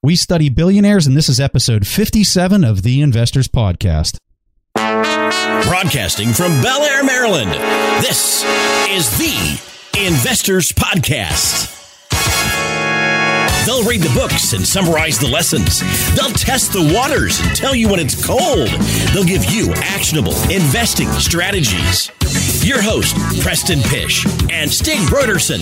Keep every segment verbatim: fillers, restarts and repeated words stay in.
We study billionaires, and this is episode fifty-seven of the Investors Podcast. Broadcasting from Bel Air, Maryland, this is the Investors Podcast. They'll read the books and summarize the lessons. They'll test the waters and tell you when it's cold. They'll give you actionable investing strategies. Your host, Preston Pysh and Stig Brodersen.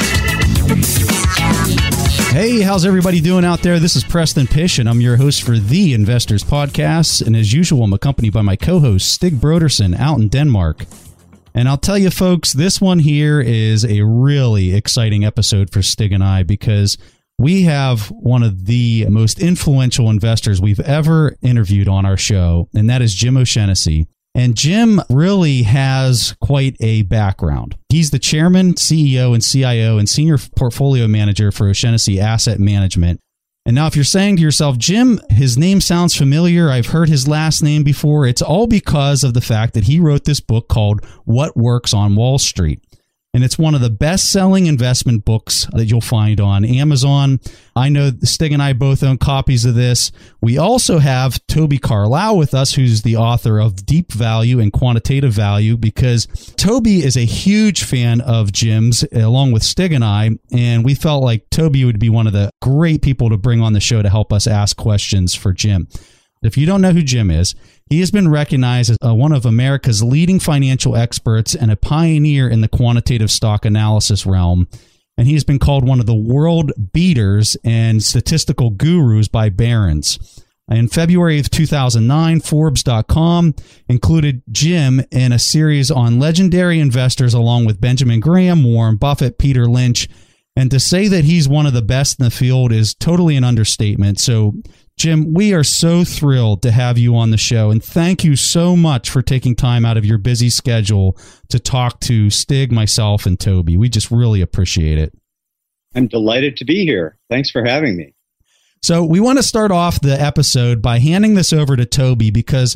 Hey, how's everybody doing out there? This is Preston Pysh, and I'm your host for the Investors Podcast. And as usual, I'm accompanied by my co-host, Stig Brodersen, out in Denmark. And I'll tell you, folks, this one here is a really exciting episode for Stig and I because we have one of the most influential investors we've ever interviewed on our show, and that is Jim O'Shaughnessy. And Jim really has quite a background. He's the chairman, C E O, and C I O and senior portfolio manager for O'Shaughnessy Asset Management. And now if you're saying to yourself, Jim, his name sounds familiar, I've heard his last name before, it's all because of the fact that he wrote this book called What Works on Wall Street. And it's one of the best-selling investment books that you'll find on Amazon. I know Stig and I both own copies of this. We also have Toby Carlisle with us, who's the author of Deep Value and Quantitative Value, because Toby is a huge fan of Jim's, along with Stig and I, and we felt like Toby would be one of the great people to bring on the show to help us ask questions for Jim. If you don't know who Jim is, he has been recognized as uh, one of America's leading financial experts and a pioneer in the quantitative stock analysis realm. And he has been called one of the world beaters and statistical gurus by Barron's. In February of two thousand nine, Forbes dot com included Jim in a series on legendary investors along with Benjamin Graham, Warren Buffett, Peter Lynch. And to say that he's one of the best in the field is totally an understatement. So, Jim, we are so thrilled to have you on the show, and thank you so much for taking time out of your busy schedule to talk to Stig, myself, and Toby. We just really appreciate it. I'm delighted to be here. Thanks for having me. So we want to start off the episode by handing this over to Toby because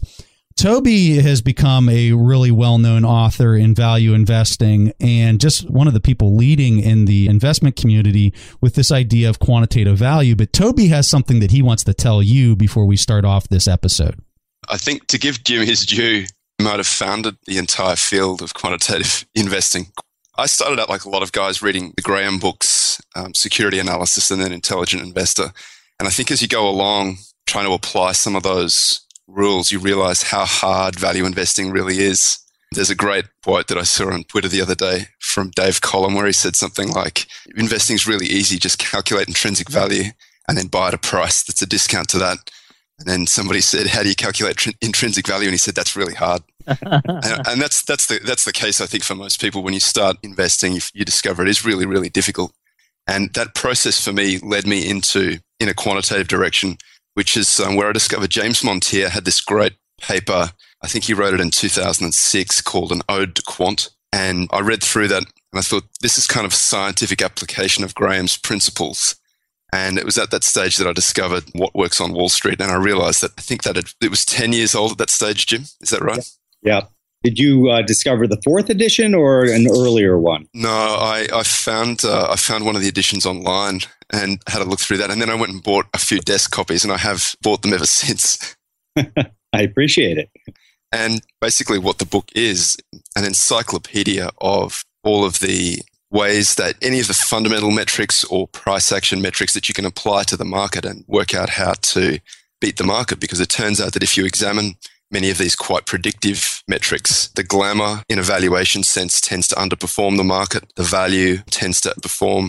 Toby has become a really well-known author in value investing and just one of the people leading in the investment community with this idea of quantitative value. But Toby has something that he wants to tell you before we start off this episode. I think to give Jim his due, he might have founded the entire field of quantitative investing. I started out like a lot of guys reading the Graham books, um, Security Analysis and then Intelligent Investor. And I think as you go along, trying to apply some of those rules, you realize how hard value investing really is. There's a great quote that I saw on Twitter the other day from Dave Collum where he said something like, investing is really easy, just calculate intrinsic value and then buy at a price that's a discount to that. And then somebody said, how do you calculate tr- intrinsic value? And he said, that's really hard. and, and that's that's the that's the case, I think, for most people. When you start investing, you, you discover it is really, really difficult. And that process for me led me into in a quantitative direction, which is um, where I discovered James Montier had this great paper. I think he wrote it in two thousand six called An Ode to Quant. And I read through that and I thought, this is kind of scientific application of Graham's principles. And it was at that stage that I discovered What Works on Wall Street. And I realized that I think that it, it was ten years old at that stage, Jim. Is that right? Yeah. Did you uh, discover the fourth edition or an earlier one? No, I, I found uh, I found one of the editions online and had a look through that. And then I went and bought a few desk copies and I have bought them ever since. I appreciate it. And basically what the book is, an encyclopedia of all of the ways that any of the fundamental metrics or price action metrics that you can apply to the market and work out how to beat the market. Because it turns out that if you examine many of these quite predictive metrics, the glamour in a valuation sense tends to underperform the market. The value tends to perform.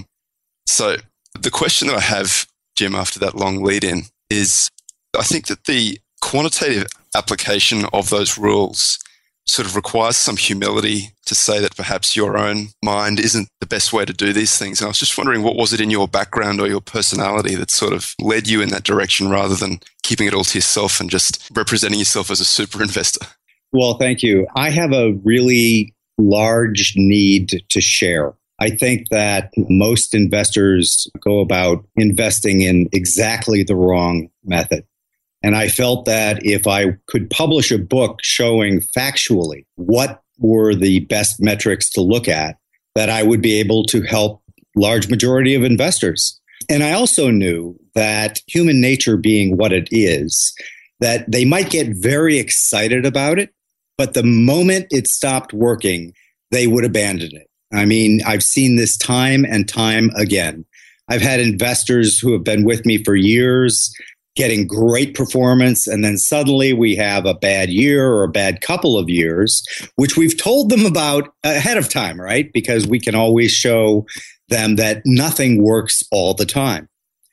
So the question that I have, Jim, after that long lead in is I think that the quantitative application of those rules sort of requires some humility to say that perhaps your own mind isn't the best way to do these things. And I was just wondering, what was it in your background or your personality that sort of led you in that direction rather than keeping it all to yourself and just representing yourself as a super investor? Well, thank you. I have a really large need to share. I think that most investors go about investing in exactly the wrong method. And I felt that if I could publish a book showing factually what were the best metrics to look at, that I would be able to help large majority of investors. And I also knew that human nature being what it is, that they might get very excited about it, but the moment it stopped working, they would abandon it. I mean, I've seen this time and time again. I've had investors who have been with me for years getting great performance, and then suddenly we have a bad year or a bad couple of years, which we've told them about ahead of time, right? Because we can always show them that nothing works all the time.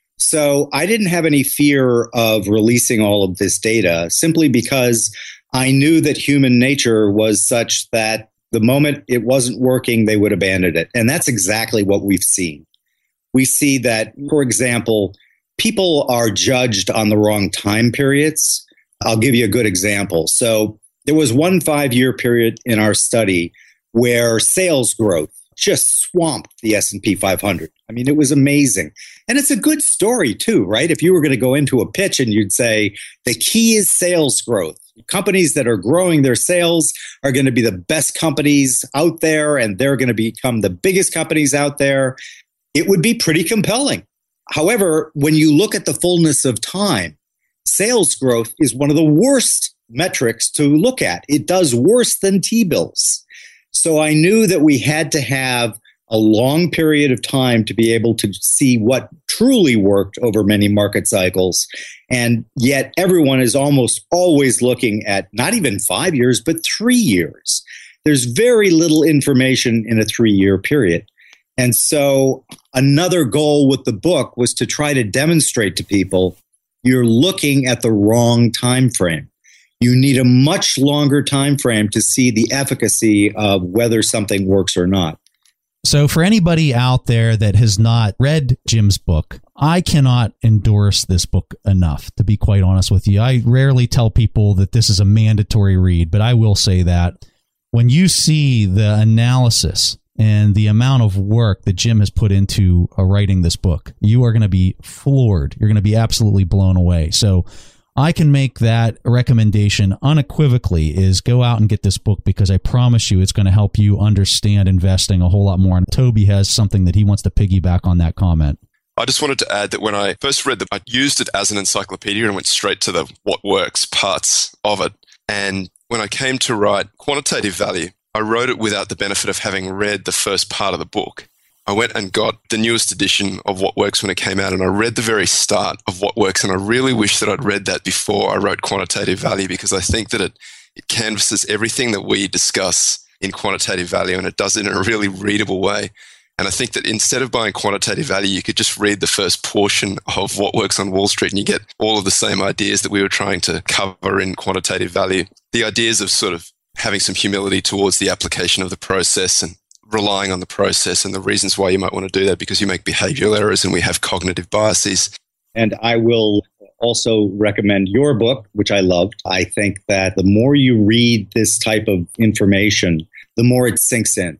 So I didn't have any fear of releasing all of this data simply because I knew that human nature was such that the moment it wasn't working, they would abandon it. And that's exactly what we've seen. We see that, for example, people are judged on the wrong time periods. I'll give you a good example. So there was one five-year period in our study where sales growth just swamped the S and P five hundred. I mean, it was amazing. And it's a good story too, right? If you were going to go into a pitch and you'd say, the key is sales growth. Companies that are growing their sales are going to be the best companies out there, and they're going to become the biggest companies out there. It would be pretty compelling. However, when you look at the fullness of time, sales growth is one of the worst metrics to look at. It does worse than T-bills. So I knew that we had to have a long period of time to be able to see what truly worked over many market cycles. And yet everyone is almost always looking at not even five years, but three years. There's very little information in a three-year period. And so another goal with the book was to try to demonstrate to people you're looking at the wrong time frame. You need a much longer time frame to see the efficacy of whether something works or not. So for anybody out there that has not read Jim's book, I cannot endorse this book enough, to be quite honest with you. I rarely tell people that this is a mandatory read, but I will say that when you see the analysis and the amount of work that Jim has put into uh, writing this book, you are going to be floored. You're going to be absolutely blown away. So I can make that recommendation unequivocally, is go out and get this book, because I promise you it's going to help you understand investing a whole lot more. And Toby has something that he wants to piggyback on that comment. I just wanted to add that when I first read it, I used it as an encyclopedia and went straight to the what works parts of it. And when I came to write Quantitative Value, I wrote it without the benefit of having read the first part of the book. I went and got the newest edition of What Works when it came out, and I read the very start of What Works, and I really wish that I'd read that before I wrote Quantitative Value, because I think that it, it canvases everything that we discuss in Quantitative Value, and it does it in a really readable way. And I think that instead of buying Quantitative Value, you could just read the first portion of What Works on Wall Street, and you get all of the same ideas that we were trying to cover in Quantitative Value. The ideas of sort of having some humility towards the application of the process and relying on the process, and the reasons why you might want to do that, because you make behavioral errors and we have cognitive biases. And I will also recommend your book, which I loved. I think that the more you read this type of information, the more it sinks in.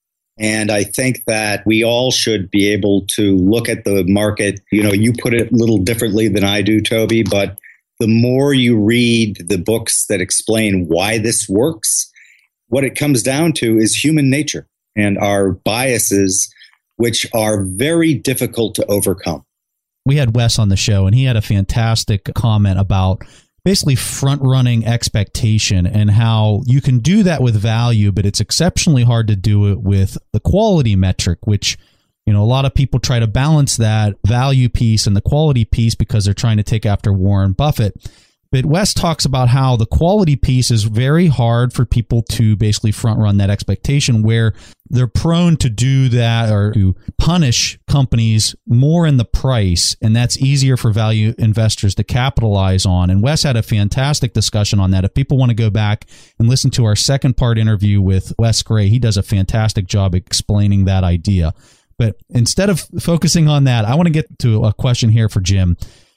And I think that we all should be able to look at the market. You know, you put it a little differently than I do, Toby, but the more you read the books that explain why this works, what it comes down to is human nature and our biases, which are very difficult to overcome. We had Wes on the show, and he had a fantastic comment about basically front-running expectation and how you can do that with value, but it's exceptionally hard to do it with the quality metric, which, you know, a lot of people try to balance that value piece and the quality piece because they're trying to take after Warren Buffett. But Wes talks about how the quality piece is very hard for people to basically front run that expectation, where they're prone to do that or to punish companies more in the price. And that's easier for value investors to capitalize on. And Wes had a fantastic discussion on that. If people want to go back and listen to our second part interview with Wes Gray, he does a fantastic job explaining that idea. But instead of focusing on that, I want to get to a question here for Jim.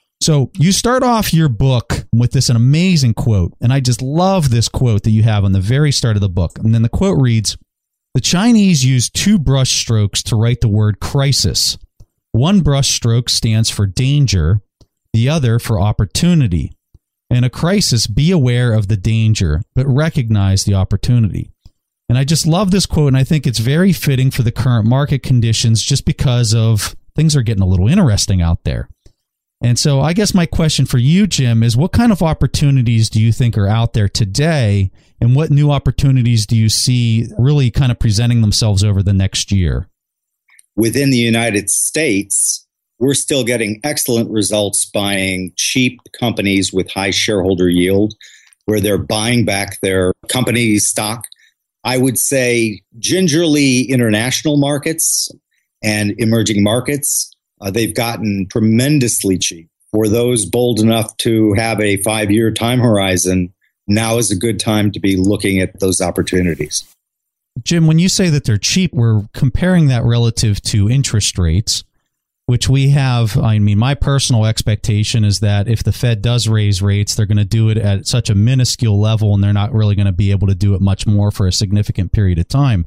So you start off your book with this an amazing quote, and I just love this quote that you have on the very start of the book. And then the quote reads, "The Chinese use two brush strokes to write the word crisis. One brush stroke stands for danger, the other for opportunity. In a crisis, be aware of the danger, but recognize the opportunity." And I just love this quote, and I think it's very fitting for the current market conditions just because of things are getting a little interesting out there. And so I guess my question for you, Jim, is what kind of opportunities do you think are out there today, and what new opportunities do you see really kind of presenting themselves over the next year? Within the United States, we're still getting excellent results buying cheap companies with high shareholder yield, where they're buying back their company stock. I would say gingerly international markets and emerging markets, uh, they've gotten tremendously cheap. For those bold enough to have a five-year time horizon, now is a good time to be looking at those opportunities. Jim, when you say that they're cheap, we're comparing that relative to interest rates, which we have. I mean, my personal expectation is that if the Fed does raise rates, they're going to do it at such a minuscule level, and they're not really going to be able to do it much more for a significant period of time.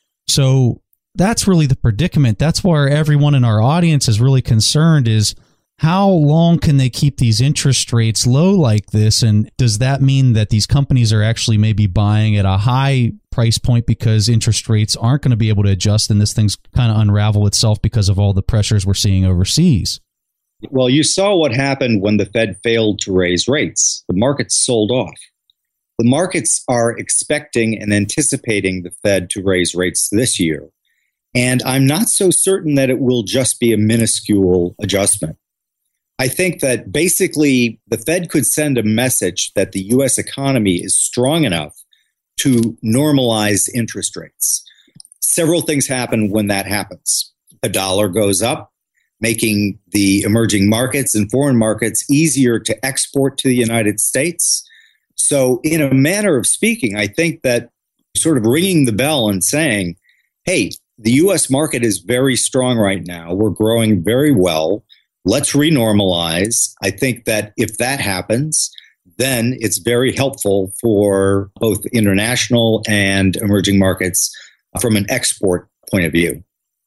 So that's really the predicament. That's where everyone in our audience is really concerned, is how long can they keep these interest rates low like this? And does that mean that these companies are actually maybe buying at a high price point because interest rates aren't going to be able to adjust, and this thing's kind of unravel itself because of all the pressures we're seeing overseas? Well, you saw what happened when the Fed failed to raise rates. The markets sold off. The markets are expecting and anticipating the Fed to raise rates this year. And I'm not so certain that it will just be a minuscule adjustment. I think that basically the Fed could send a message that the U S economy is strong enough to normalize interest rates. Several things happen when that happens. The dollar goes up, making the emerging markets and foreign markets easier to export to the United States. So in a manner of speaking, I think that sort of ringing the bell and saying, hey, the U S market is very strong right now. We're growing very well. Let's renormalize. I think that if that happens, then it's very helpful for both international and emerging markets from an export point of view.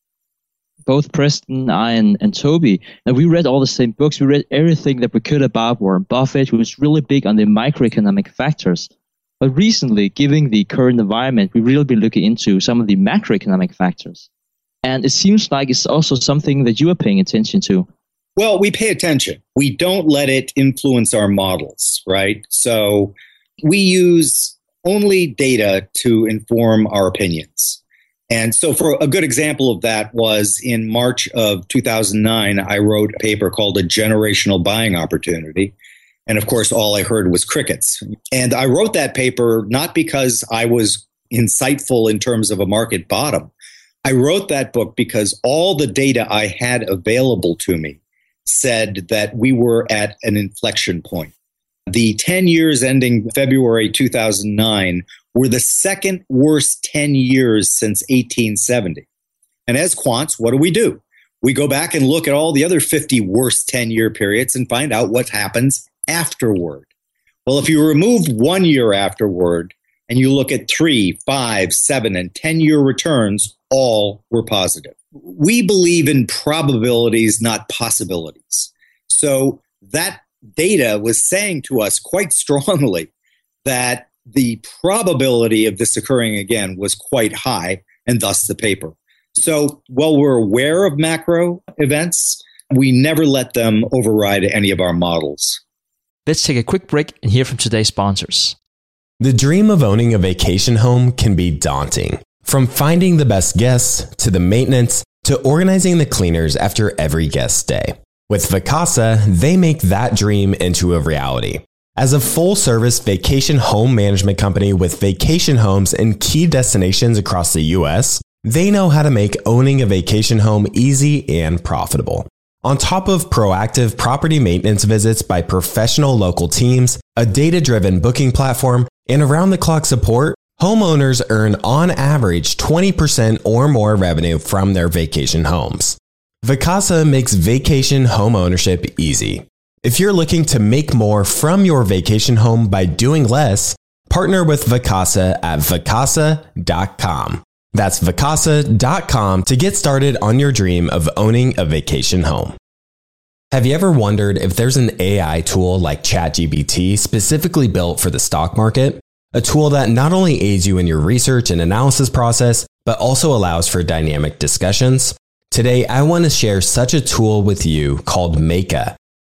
Both Preston, I, and, and Toby, and we read all the same books. We read everything that we could about Warren Buffett, who was really big on the microeconomic factors. But recently, given the current environment, we've really been looking into some of the macroeconomic factors. And it seems like it's also something that you are paying attention to. Well, we pay attention. We don't let it influence our models, right? So we use only data to inform our opinions. And so for a good example of that was in March of two thousand nine, I wrote a paper called A Generational Buying Opportunity. And of course, all I heard was crickets. And I wrote that paper not because I was insightful in terms of a market bottom. I wrote that book because all the data I had available to me said that we were at an inflection point. The ten years ending February two thousand nine were the second worst ten years since eighteen seventy. And as quants, what do we do? We go back and look at all the other fifty worst ten-year periods and find out what happens afterward. Well, if you remove one year afterward and you look at three, five, seven, and ten-year returns, all were positive. We believe in probabilities, not possibilities. So that data was saying to us quite strongly that the probability of this occurring again was quite high, and thus the paper. So while we're aware of macro events, we never let them override any of our models. Let's take a quick break and hear from today's sponsors. The dream of owning a vacation home can be daunting. From finding the best guests, to the maintenance, to organizing the cleaners after every guest stay. With Vacasa, they make that dream into a reality. As a full-service vacation home management company with vacation homes in key destinations across the U S, they know how to make owning a vacation home easy and profitable. On top of proactive property maintenance visits by professional local teams, a data-driven booking platform, and around-the-clock support, homeowners earn on average twenty percent or more revenue from their vacation homes. Vacasa makes vacation home ownership easy. If you're looking to make more from your vacation home by doing less, partner with Vacasa at vacasa dot com. That's vacasa dot com to get started on your dream of owning a vacation home. Have you ever wondered if there's an A I tool like ChatGPT specifically built for the stock market? A tool that not only aids you in your research and analysis process, but also allows for dynamic discussions? Today, I want to share such a tool with you called Meyka.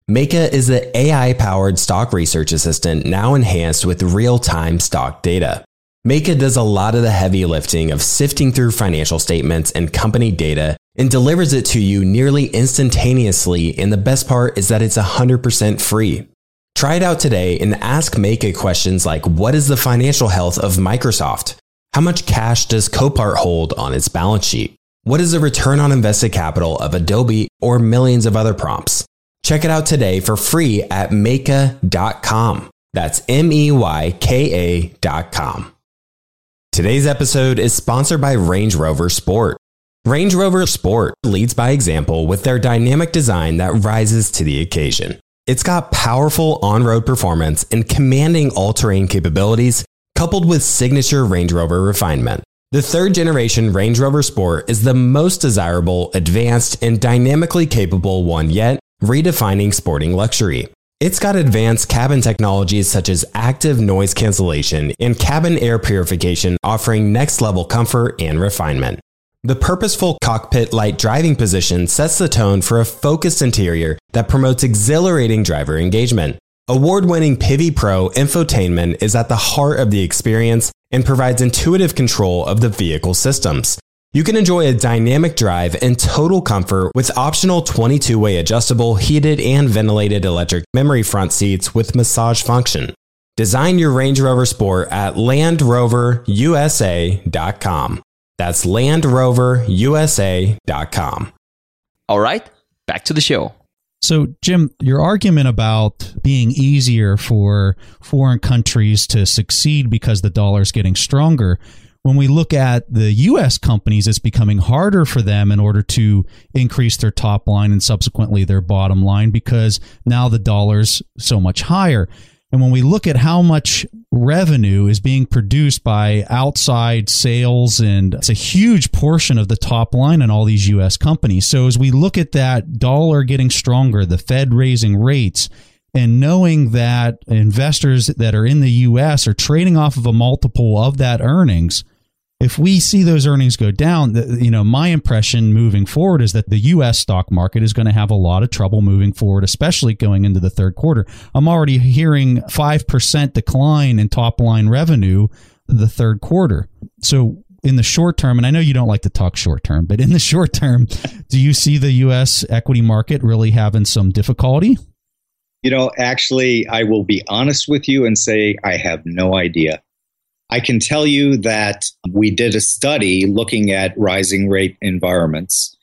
Meka is an A I-powered stock research assistant now enhanced with real-time stock data. Meka does a lot of the heavy lifting of sifting through financial statements and company data and delivers it to you nearly instantaneously, and the best part is that it's one hundred percent free. Try it out today and ask Meka questions like, what is the financial health of Microsoft? How much cash does Copart hold on its balance sheet? What is the return on invested capital of Adobe, or millions of other prompts? Check it out today for free at meka dot com. That's M E Y K A dot com. Today's episode is sponsored by Range Rover Sport. Range Rover Sport leads by example with their dynamic design that rises to the occasion. It's got powerful on-road performance and commanding all-terrain capabilities, coupled with signature Range Rover refinement. The third generation Range Rover Sport is the most desirable, advanced, and dynamically capable one yet, redefining sporting luxury. It's got advanced cabin technologies such as active noise cancellation and cabin air purification, offering next-level comfort and refinement. The purposeful cockpit-like driving position sets the tone for a focused interior that promotes exhilarating driver engagement. Award-winning Pivi Pro infotainment is at the heart of the experience and provides intuitive control of the vehicle systems. You can enjoy a dynamic drive and total comfort with optional twenty-two way adjustable, heated and ventilated electric memory front seats with massage function. Design your Range Rover Sport at land rover u s a dot com. That's land rover u s a dot com. All right, back to the show. So, Jim, your argument about being easier for foreign countries to succeed because the dollar is getting stronger, when we look at the U S companies, it's becoming harder for them in order to increase their top line and subsequently their bottom line because now the dollar's so much higher. And when we look at how much revenue is being produced by outside sales, and it's a huge portion of the top line in all these U S companies. So as we look at that dollar getting stronger, the Fed raising rates, and knowing that investors that are in the U S are trading off of a multiple of that earnings, if we see those earnings go down, you know, my impression moving forward is that the U S stock market is going to have a lot of trouble moving forward, especially going into the third quarter. I'm already hearing five percent decline in top line revenue the third quarter. So in the short term, and I know you don't like to talk short term, but in the short term, do you see the U S equity market really having some difficulty? You know, actually, I will be honest with you and say I have no idea. I can tell you that we did a study looking at rising rate environments.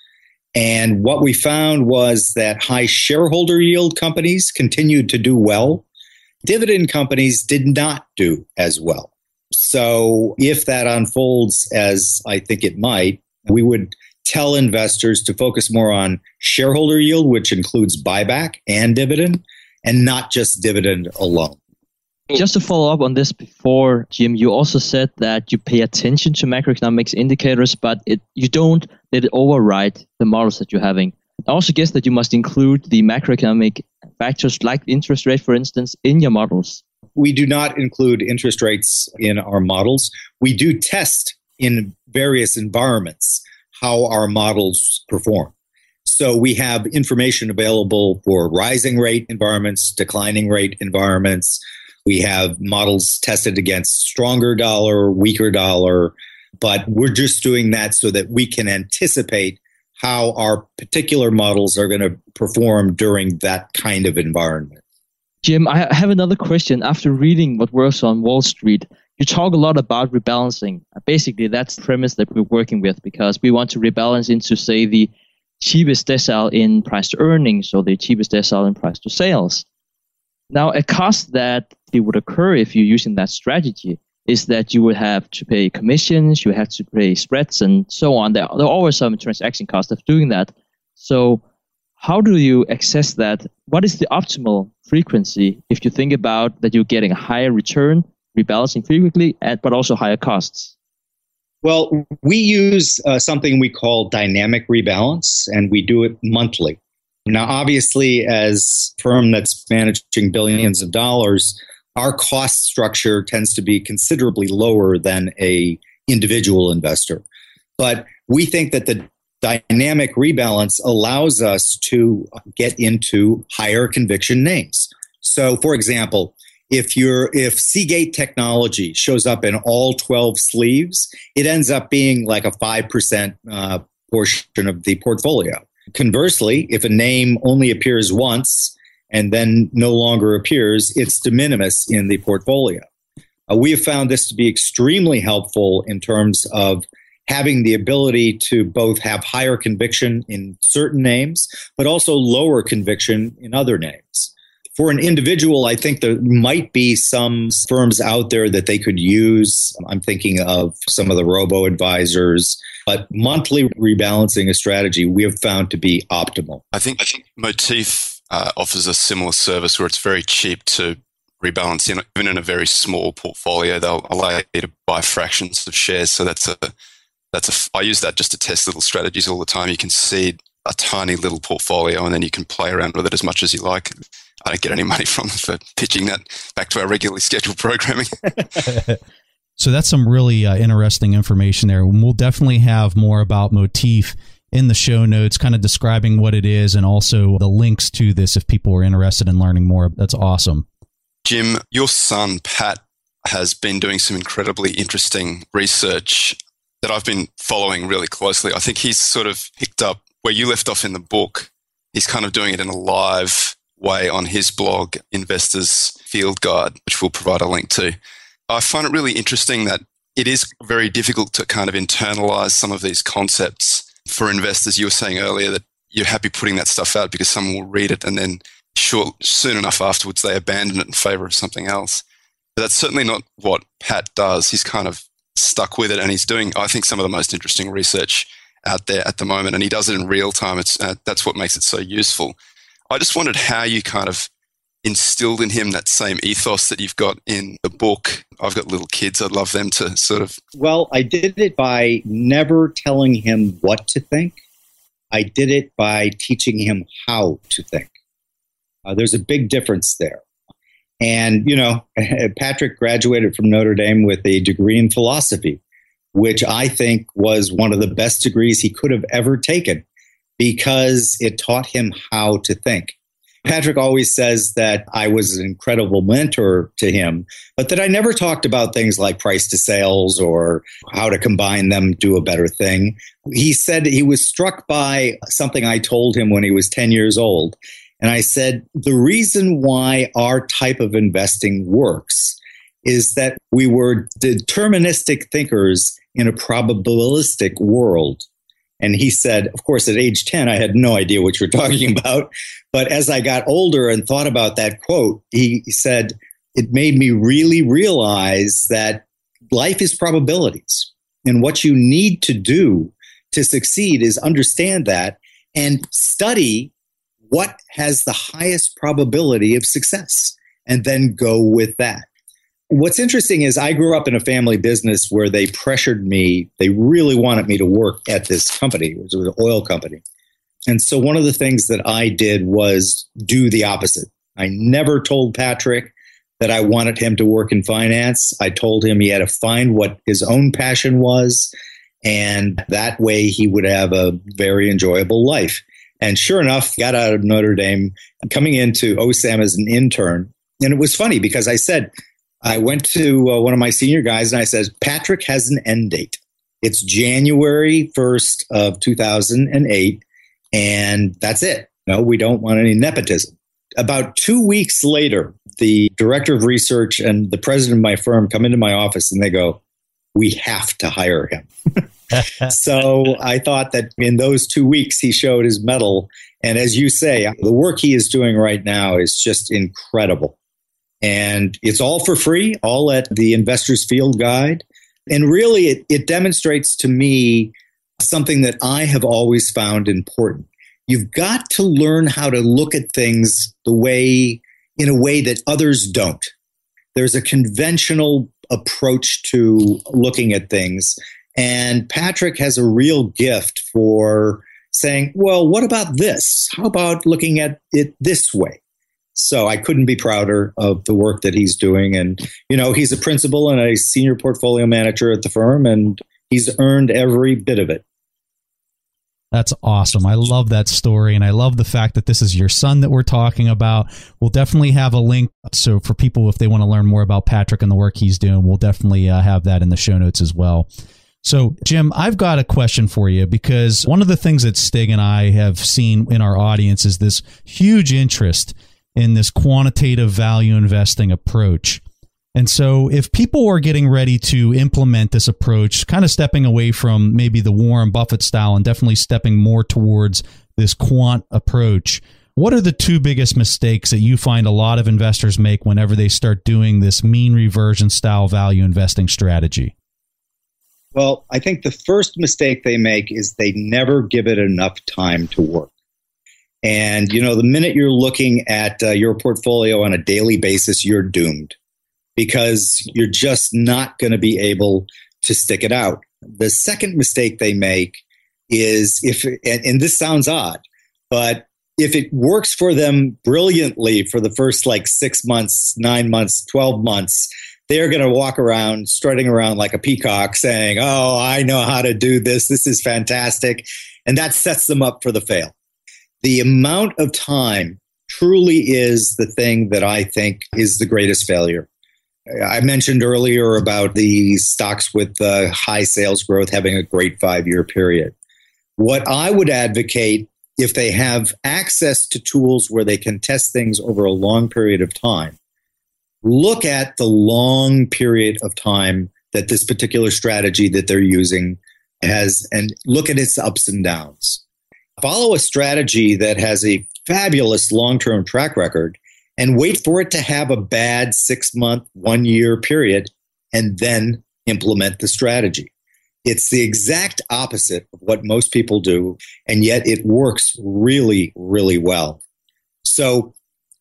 And what we found was that high shareholder yield companies continued to do well. Dividend companies did not do as well. So if that unfolds as I think it might, we would tell investors to focus more on shareholder yield, which includes buyback and dividend, and not just dividend alone. Just to follow up on this before, Jim, you also said that you pay attention to macroeconomics indicators, but it, you don't let it override the models that you're having. I also guess that you must include the macroeconomic factors like interest rate, for instance, in your models. We do not include interest rates in our models. We do test in various environments how our models perform. So we have information available for rising rate environments, declining rate environments. We have models tested against stronger dollar, weaker dollar, but we're just doing that so that we can anticipate how our particular models are going to perform during that kind of environment. Jim, I have another question. After reading What Works on Wall Street, you talk a lot about rebalancing. Basically, that's the premise that we're working with because we want to rebalance into, say, the cheapest decile in price to earnings or the cheapest decile in price to sales. Now, a cost that it would occur if you're using that strategy is that you would have to pay commissions, you have to pay spreads, and so on. There, there are always some transaction costs of doing that. So how do you access that? What is the optimal frequency if you think about that you're getting a higher return, rebalancing frequently, but also higher costs? Well, we use uh, something we call dynamic rebalance, and we do it monthly. Now, obviously, as a firm that's managing billions of dollars, our cost structure tends to be considerably lower than a individual investor. But we think that the dynamic rebalance allows us to get into higher conviction names. So, for example, if you're if Seagate Technology shows up in all twelve sleeves, it ends up being like a five percent uh, portion of the portfolio. Conversely, if a name only appears once and then no longer appears, it's de minimis in the portfolio. Uh, we have found this to be extremely helpful in terms of having the ability to both have higher conviction in certain names, but also lower conviction in other names. For an individual, I think there might be some firms out there that they could use. I'm thinking of some of the robo-advisors, but monthly rebalancing a strategy we have found to be optimal. I think, I think Motif uh, offers a similar service where it's very cheap to rebalance, in, even in a very small portfolio. They'll allow you to buy fractions of shares. So that's a, that's a, I use that just to test little strategies all the time. You can seed a tiny little portfolio and then you can play around with it as much as you like. I don't get any money from them for pitching that back to our regularly scheduled programming. So that's some really uh, interesting information there. We'll definitely have more about Motif in the show notes, kind of describing what it is and also the links to this if people are interested in learning more. That's awesome. Jim, your son, Pat, has been doing some incredibly interesting research that I've been following really closely. I think he's sort of picked up where you left off in the book. He's kind of doing it in a live way on his blog, Investors Field Guide, which we'll provide a link to. I find it really interesting that it is very difficult to kind of internalize some of these concepts for investors. You were saying earlier that you're happy putting that stuff out because someone will read it and then short, soon enough afterwards they abandon it in favor of something else. But that's certainly not what Pat does. He's kind of stuck with it and he's doing, I think, some of the most interesting research out there at the moment, and he does it in real time. It's uh, that's what makes it so useful. I just wondered how you kind of instilled in him that same ethos that you've got in the book. I've got little kids. I'd love them to sort of... Well, I did it by never telling him what to think. I did it by teaching him how to think. Uh, there's a big difference there. And, you know, Patrick graduated from Notre Dame with a degree in philosophy, which I think was one of the best degrees he could have ever taken, because it taught him how to think. Patrick always says that I was an incredible mentor to him, but that I never talked about things like price to sales or how to combine them, do a better thing. He said he was struck by something I told him when he was ten years old. And I said, the reason why our type of investing works is that we were deterministic thinkers in a probabilistic world. And he said, of course, at age ten, I had no idea what you're talking about. But as I got older and thought about that quote, he said, it made me really realize that life is probabilities. And what you need to do to succeed is understand that and study what has the highest probability of success and then go with that. What's interesting is I grew up in a family business where they pressured me. They really wanted me to work at this company. It was an oil company. And so one of the things that I did was do the opposite. I never told Patrick that I wanted him to work in finance. I told him he had to find what his own passion was, and that way he would have a very enjoyable life. And sure enough, got out of Notre Dame, coming into O S A M as an intern. And it was funny because I said, I went to uh, one of my senior guys and I said, Patrick has an end date. It's January first of two thousand eight, and that's it. No, we don't want any nepotism. About two weeks later, the director of research and the president of my firm come into my office and they go, we have to hire him. So I thought that in those two weeks, he showed his mettle. And as you say, the work he is doing right now is just incredible. And it's all for free, all at the Investors Field Guide. And really, it, it demonstrates to me something that I have always found important. You've got to learn how to look at things the way, in a way that others don't. There's a conventional approach to looking at things. And Patrick has a real gift for saying, well, what about this? How about looking at it this way? So I couldn't be prouder of the work that he's doing. And, you know, he's a principal and a senior portfolio manager at the firm, and he's earned every bit of it. That's awesome. I love that story, and I love the fact that this is your son that we're talking about. We'll definitely have a link. So for people, if they want to learn more about Patrick and the work he's doing, we'll definitely uh, have that in the show notes as well. So, Jim, I've got a question for you, because one of the things that Stig and I have seen in our audience is this huge interest in this quantitative value investing approach. And so if people are getting ready to implement this approach, kind of stepping away from maybe the Warren Buffett style and definitely stepping more towards this quant approach, what are the two biggest mistakes that you find a lot of investors make whenever they start doing this mean reversion style value investing strategy? Well, I think the first mistake they make is they never give it enough time to work. And, you know, the minute you're looking at uh, your portfolio on a daily basis, you're doomed, because you're just not going to be able to stick it out. The second mistake they make is if, and, and this sounds odd, but if it works for them brilliantly for the first like six months, nine months, twelve months, they're going to walk around strutting around like a peacock saying, oh, I know how to do this. This is fantastic. And that sets them up for the fail. The amount of time truly is the thing that I think is the greatest failure. I mentioned earlier about the stocks with uh, high sales growth having a great five-year period. What I would advocate, if they have access to tools where they can test things over a long period of time, look at the long period of time that this particular strategy that they're using has, and look at its ups and downs. Follow a strategy that has a fabulous long-term track record and wait for it to have a bad six-month, one-year period, and then implement the strategy. It's the exact opposite of what most people do, and yet it works really, really well. So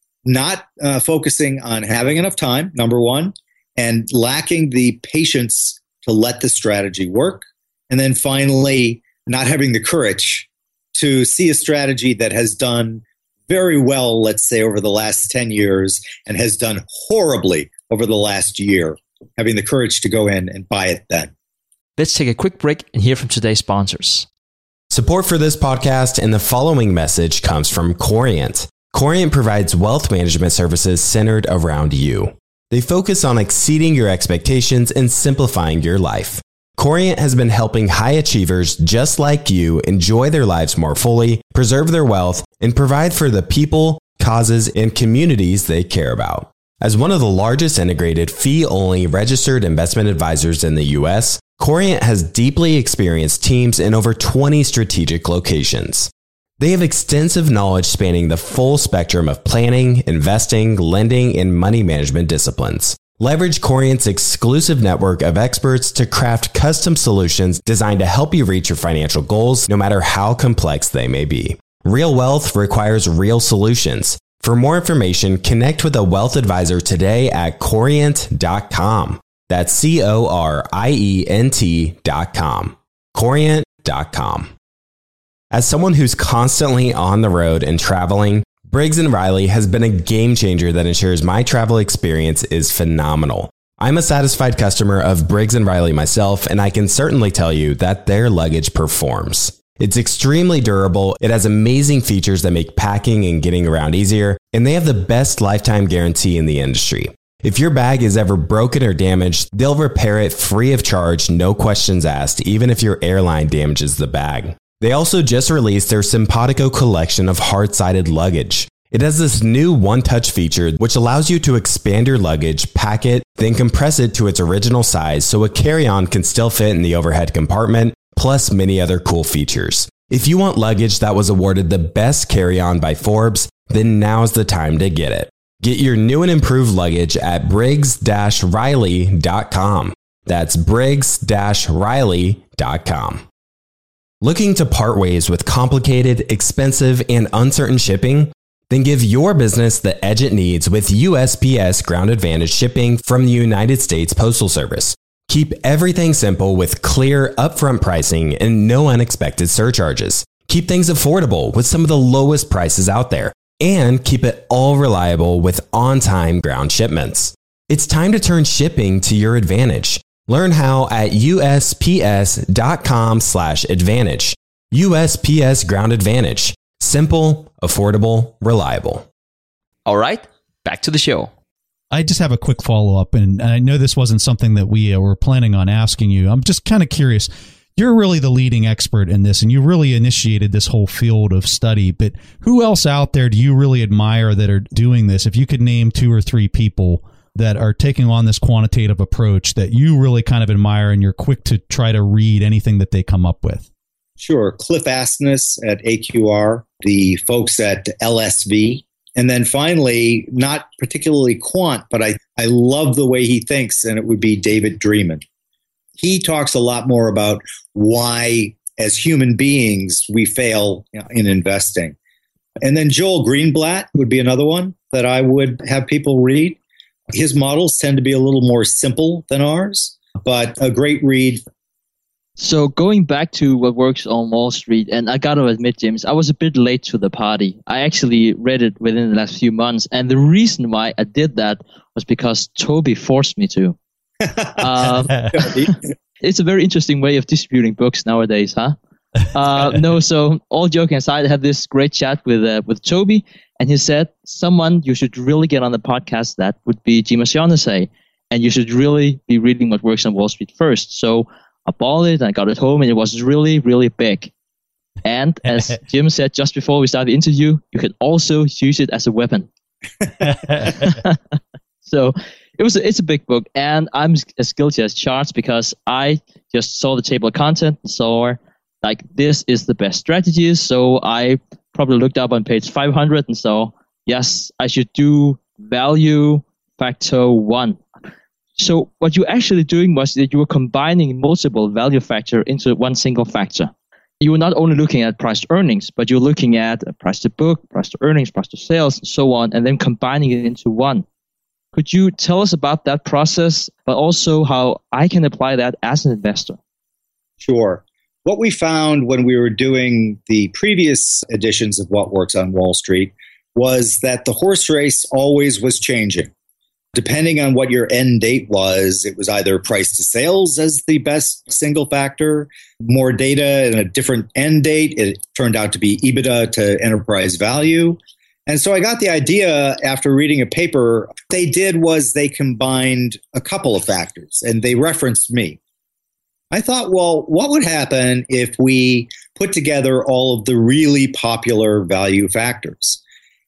not uh, focusing on having enough time, number one, and lacking the patience to let the strategy work. And then finally, not having the courage to see a strategy that has done very well, let's say, over the last ten years and has done horribly over the last year, having the courage to go in and buy it then. Let's take a quick break and hear from today's sponsors. Support for this podcast and the following message comes from Corient. Corient provides wealth management services centered around you. They focus on exceeding your expectations and simplifying your life. Corient has been helping high achievers just like you enjoy their lives more fully, preserve their wealth, and provide for the people, causes, and communities they care about. As one of the largest integrated fee-only registered investment advisors in the U S, Corient has deeply experienced teams in over twenty strategic locations. They have extensive knowledge spanning the full spectrum of planning, investing, lending, and money management disciplines. Leverage Corient's exclusive network of experts to craft custom solutions designed to help you reach your financial goals, no matter how complex they may be. Real wealth requires real solutions. For more information, connect with a wealth advisor today at corient dot com. That's C O R I E N T dot com. corient dot com. As someone who's constantly on the road and traveling, Briggs and Riley has been a game changer that ensures my travel experience is phenomenal. I'm a satisfied customer of Briggs and Riley myself, and I can certainly tell you that their luggage performs. It's extremely durable, it has amazing features that make packing and getting around easier, and they have the best lifetime guarantee in the industry. If your bag is ever broken or damaged, they'll repair it free of charge, no questions asked, even if your airline damages the bag. They also just released their Simpatico collection of hard-sided luggage. It has this new one-touch feature which allows you to expand your luggage, pack it, then compress it to its original size so a carry-on can still fit in the overhead compartment, plus many other cool features. If you want luggage that was awarded the best carry-on by Forbes, then now's the time to get it. Get your new and improved luggage at briggs riley dot com. That's briggs riley dot com. Looking to part ways with complicated, expensive, and uncertain shipping? Then give your business the edge it needs with U S P S Ground Advantage shipping from the United States Postal Service. Keep everything simple with clear, upfront pricing and no unexpected surcharges. Keep things affordable with some of the lowest prices out there. And keep it all reliable with on-time ground shipments. It's time to turn shipping to your advantage. Learn how at U S P S dot com slash advantage. U S P S Ground Advantage. Simple, affordable, reliable. All right, back to the show. I just have a quick follow-up, and I know this wasn't something that we uh, were planning on asking you. I'm just kind of curious. You're really the leading expert in this, and you really initiated this whole field of study, but who else out there do you really admire that are doing this? If you could name two or three people that are taking on this quantitative approach that you really kind of admire and you're quick to try to read anything that they come up with. Sure. Cliff Asness at A Q R, the folks at L S V, and then finally, not particularly quant, but I, I love the way he thinks, and it would be David Dreaman. He talks a lot more about why, as human beings, we fail in investing. And then Joel Greenblatt would be another one that I would have people read. His models tend to be a little more simple than ours, but a great read. So going back to what works on Wall Street, and I got to admit, James, I was a bit late to the party. I actually read it within the last few months. And the reason why I did that was because Toby forced me to. uh, it's a very interesting way of distributing books nowadays, huh? Uh, no, so all joking aside, I had this great chat with uh, with Toby, and he said, someone you should really get on the podcast, that would be Jim O'Shaughnessy, and you should really be reading what works on Wall Street first. So I bought it, and I got it home, and it was really, really big. And as Jim said just before we started the interview, you can also use it as a weapon. So it was a, it's a big book, and I'm as guilty as charged because I just saw the table of content and saw like this is the best strategy. So I probably looked up on page five hundred and saw, yes, I should do value factor one. So what you're actually doing was that you were combining multiple value factor into one single factor. You were not only looking at price to earnings, but you're looking at price to book, price to earnings, price to sales, and so on, and then combining it into one. Could you tell us about that process, but also how I can apply that as an investor? Sure. What we found when we were doing the previous editions of What Works on Wall Street was that the horse race always was changing. Depending on what your end date was, it was either price to sales as the best single factor, more data and a different end date. It turned out to be EBITDA to enterprise value. And so I got the idea after reading a paper, what they did was they combined a couple of factors and they referenced me. I thought, well, what would happen if we put together all of the really popular value factors?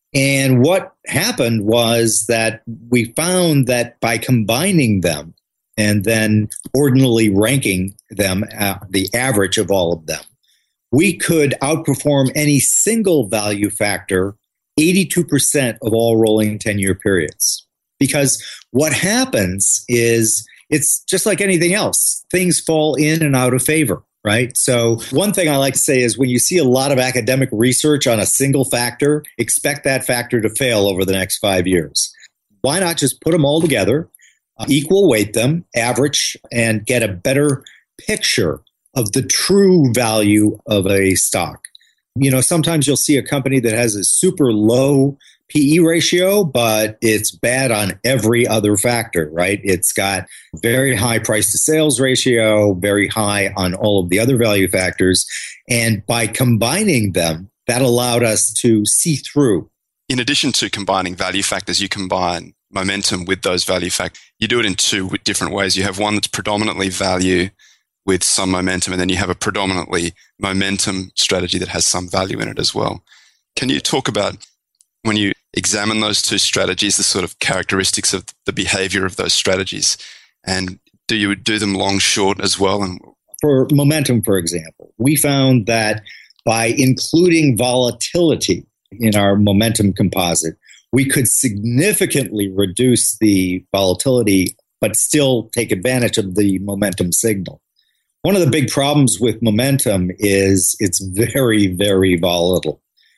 And what happened was that we found that by combining them and then ordinarily ranking them at the average of all of them, we could outperform any single value factor eighty-two percent of all rolling ten-year periods. Because what happens is it's just like anything else. Things fall in and out of favor. Right. So one thing I like to say is when you see a lot of academic research on a single factor, expect that factor to fail over the next five years. Why not just put them all together, uh, equal weight them, average, and get a better picture of the true value of a stock? You know, sometimes you'll see a company that has a super low P E ratio, but it's bad on every other factor, right? It's got very high price to sales ratio, very high on all of the other value factors. And by combining them, that allowed us to see through. In addition to combining value factors, you combine momentum with those value factors. You do it in two different ways. You have one that's predominantly value with some momentum, and then you have a predominantly momentum strategy that has some value in it as well. Can you talk about when you examine those two strategies, the sort of characteristics of the behavior of those strategies, and do you do them long, short as well? And for momentum, for example, we found that by including volatility in our momentum composite, we could significantly reduce the volatility, but still take advantage of the momentum signal. One of the big problems with momentum is it's very, very volatile.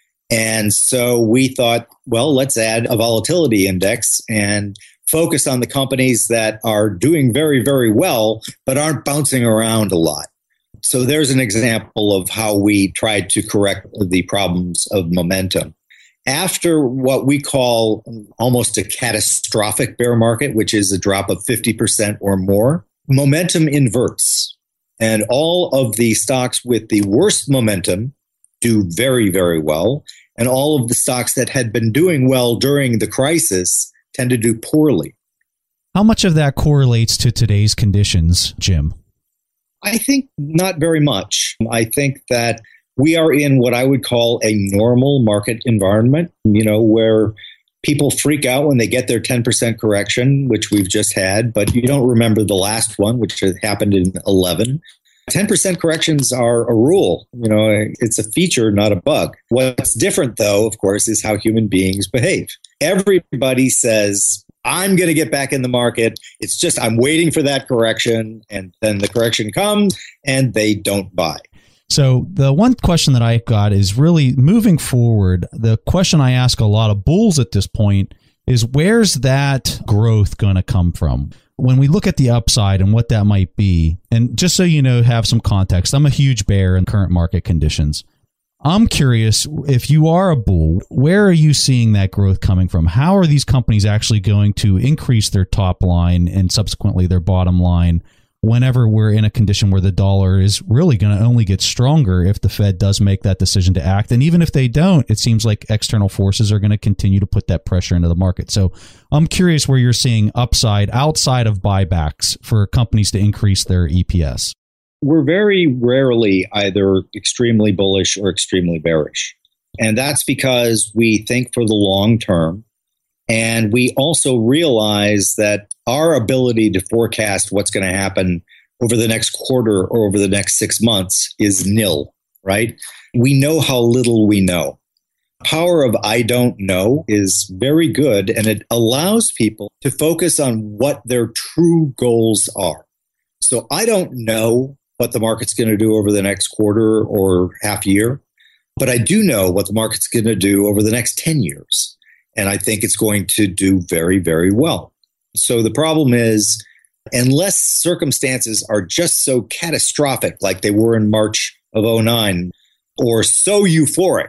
And so we thought, well, let's add a volatility index and focus on the companies that are doing very, very well, but aren't bouncing around a lot. So there's an example of how we tried to correct the problems of momentum. After what we call almost a catastrophic bear market, which is a drop of fifty percent or more, momentum inverts. And all of the stocks with the worst momentum do very, very well. And all of the stocks that had been doing well during the crisis tend to do poorly. How much of that correlates to today's conditions, Jim? I think not very much. I think that we are in what I would call a normal market environment, you know, where people freak out when they get their ten percent correction, which we've just had, but you don't remember the last one, which happened in eleven. ten percent corrections are a rule. You know, it's a feature, not a bug. What's different, though, of course, is how human beings behave. Everybody says, I'm going to get back in the market. It's just I'm waiting for that correction, and then the correction comes, and they don't buy. So the one question that I got is really moving forward. The question I ask a lot of bulls at this point is, where's that growth going to come from? When we look at the upside and what that might be, and just so you know, have some context, I'm a huge bear in current market conditions. I'm curious, if you are a bull, where are you seeing that growth coming from? How are these companies actually going to increase their top line and subsequently their bottom line whenever we're in a condition where the dollar is really going to only get stronger if the Fed does make that decision to act? And even if they don't, it seems like external forces are going to continue to put that pressure into the market. So I'm curious where you're seeing upside outside of buybacks for companies to increase their E P S. We're very rarely either extremely bullish or extremely bearish. And that's because we think for the long term. And we also realize that our ability to forecast what's going to happen over the next quarter or over the next six months is nil, right? We know how little we know. Power of I don't know is very good, and it allows people to focus on what their true goals are. So I don't know what the market's going to do over the next quarter or half year, but I do know what the market's going to do over the next ten years. And I think it's going to do very, very well. So the problem is, unless circumstances are just so catastrophic like they were in March of oh nine, or so euphoric.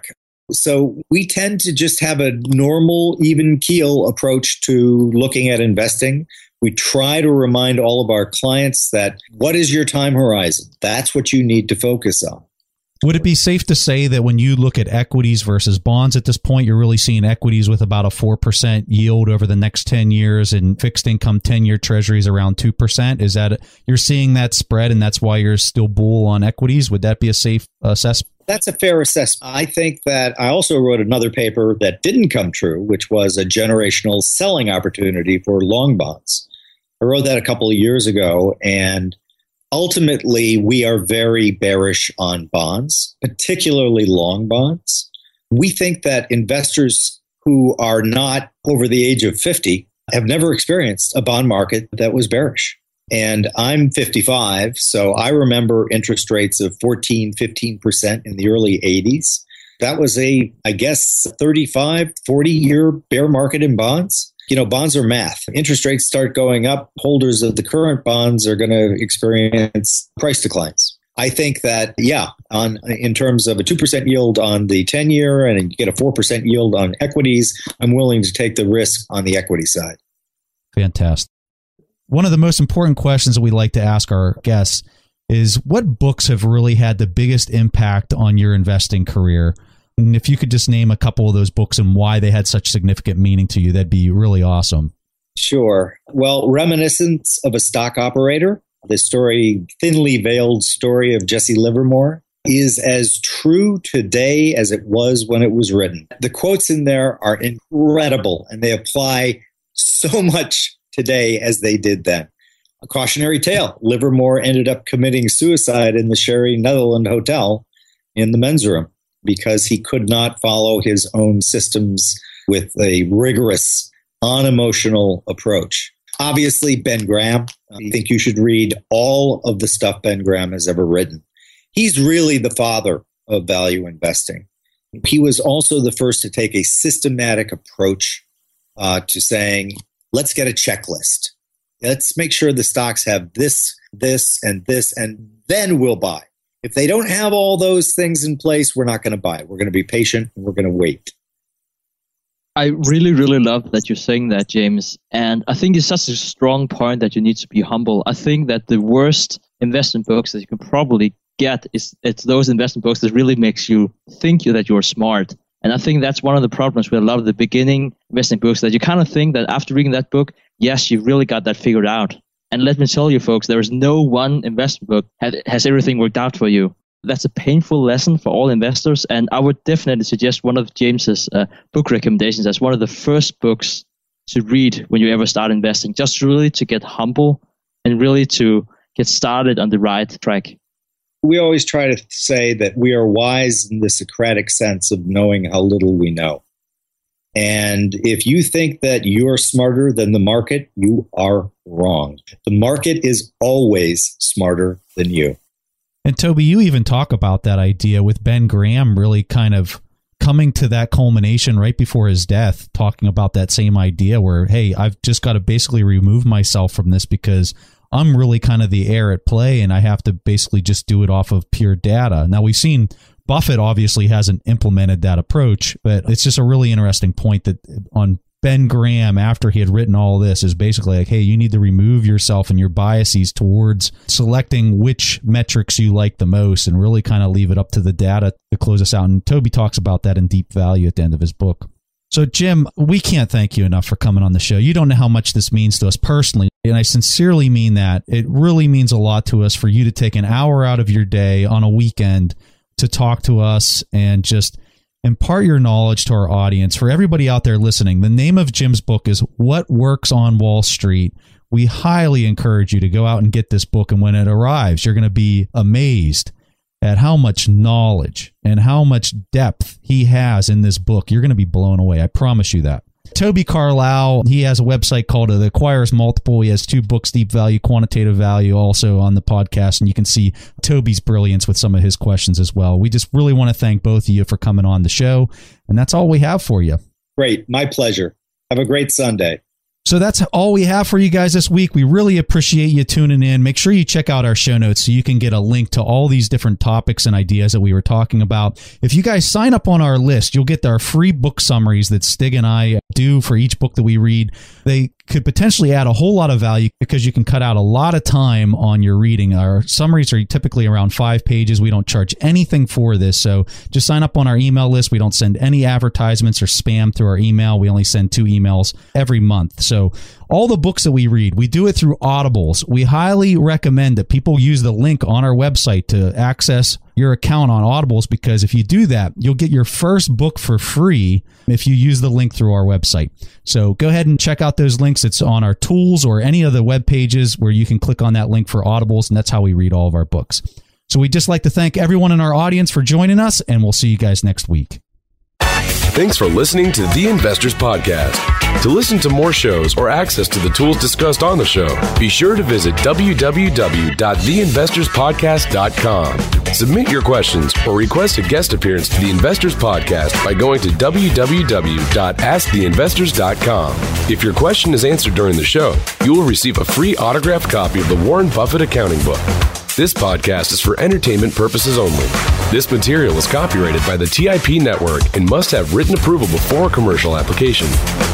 So we tend to just have a normal, even keel approach to looking at investing. We try to remind all of our clients that what is your time horizon? That's what you need to focus on. Would it be safe to say that when you look at equities versus bonds at this point, you're really seeing equities with about a four percent yield over the next ten years and fixed income ten-year treasuries around two percent? Is that, you're seeing that spread and that's why you're still bull on equities? Would that be a safe assessment? That's a fair assessment. I think that I also wrote another paper that didn't come true, which was a generational selling opportunity for long bonds. I wrote that a couple of years ago, and ultimately, we are very bearish on bonds, particularly long bonds. We think that investors who are not over the age of fifty have never experienced a bond market that was bearish. And I'm fifty-five, so I remember interest rates of fourteen, fifteen percent in the early eighties. That was a, I guess, thirty-five, forty-year bear market in bonds. You know, bonds are math. Interest rates start going up. Holders of the current bonds are going to experience price declines. I think that, yeah, on in terms of a two percent yield on the ten-year and you get a four percent yield on equities, I'm willing to take the risk on the equity side. Fantastic. One of the most important questions that we like to ask our guests is, what books have really had the biggest impact on your investing career? And if you could just name a couple of those books and why they had such significant meaning to you, that'd be really awesome. Sure. Well, Reminiscence of a Stock Operator, the story, thinly veiled story of Jesse Livermore, is as true today as it was when it was written. The quotes in there are incredible, and they apply so much today as they did then. A cautionary tale. Livermore ended up committing suicide in the Sherry Netherland Hotel in the men's room because he could not follow his own systems with a rigorous, unemotional approach. Obviously, Ben Graham. I think you should read all of the stuff Ben Graham has ever written. He's really the father of value investing. He was also the first to take a systematic approach uh, to saying, let's get a checklist. Let's make sure the stocks have this, this, and this, and then we'll buy. If they don't have all those things in place, we're not going to buy. We're going to be patient and we're going to wait. I really, really love that you're saying that, James. And I think it's such a strong point that you need to be humble. I think that the worst investment books that you can probably get is it's those investment books that really makes you think that you're smart. And I think that's one of the problems with a lot of the beginning investing books, that you kind of think that after reading that book, yes, you've really got that figured out. And let me tell you, folks, there is no one investment book that has everything worked out for you. That's a painful lesson for all investors. And I would definitely suggest one of James's uh, book recommendations as one of the first books to read when you ever start investing, just really to get humble and really to get started on the right track. We always try to say that we are wise in the Socratic sense of knowing how little we know. And if you think that you're smarter than the market, you are wrong. The market is always smarter than you. And Toby, you even talk about that idea with Ben Graham really kind of coming to that culmination right before his death, talking about that same idea where, hey, I've just got to basically remove myself from this because I'm really kind of the heir at play and I have to basically just do it off of pure data. Now, we've seen Buffett obviously hasn't implemented that approach, but it's just a really interesting point that on Ben Graham, after he had written all this, is basically like, hey, you need to remove yourself and your biases towards selecting which metrics you like the most and really kind of leave it up to the data to close us out. And Toby talks about that in Deep Value at the end of his book. So, Jim, we can't thank you enough for coming on the show. You don't know how much this means to us personally, and I sincerely mean that. It really means a lot to us for you to take an hour out of your day on a weekend to talk to us and just impart your knowledge to our audience. For everybody out there listening, the name of Jim's book is What Works on Wall Street. We highly encourage you to go out and get this book, and when it arrives, you're going to be amazed at how much knowledge and how much depth he has in this book. You're going to be blown away. I promise you that. Toby Carlisle, he has a website called The Acquirer's Multiple. He has two books, Deep Value, Quantitative Value, also on the podcast, and you can see Toby's brilliance with some of his questions as well. We just really want to thank both of you for coming on the show, and that's all we have for you. Great. My pleasure. Have a great Sunday. So that's all we have for you guys this week. We really appreciate you tuning in. Make sure you check out our show notes so you can get a link to all these different topics and ideas that we were talking about. If you guys sign up on our list, you'll get our free book summaries that Stig and I do for each book that we read. They could potentially add a whole lot of value because you can cut out a lot of time on your reading. Our summaries are typically around five pages. We don't charge anything for this, so just sign up on our email list. We don't send any advertisements or spam through our email. We only send two emails every month. So all the books that we read, we do it through Audibles. We highly recommend that people use the link on our website to access your account on Audibles, because if you do that, you'll get your first book for free if you use the link through our website. So go ahead and check out those links. It's on our tools or any of the web pages where you can click on that link for Audibles, and that's how we read all of our books. So we'd just like to thank everyone in our audience for joining us, and we'll see you guys next week. Thanks for listening to The Investors Podcast. To listen to more shows or access to the tools discussed on the show, be sure to visit w w w dot the investors podcast dot com. Submit your questions or request a guest appearance to The Investors Podcast by going to w w w dot ask the investors dot com. If your question is answered during the show, you will receive a free autographed copy of the Warren Buffett Accounting Book. This podcast is for entertainment purposes only. This material is copyrighted by the T I P Network and must have written approval before commercial application.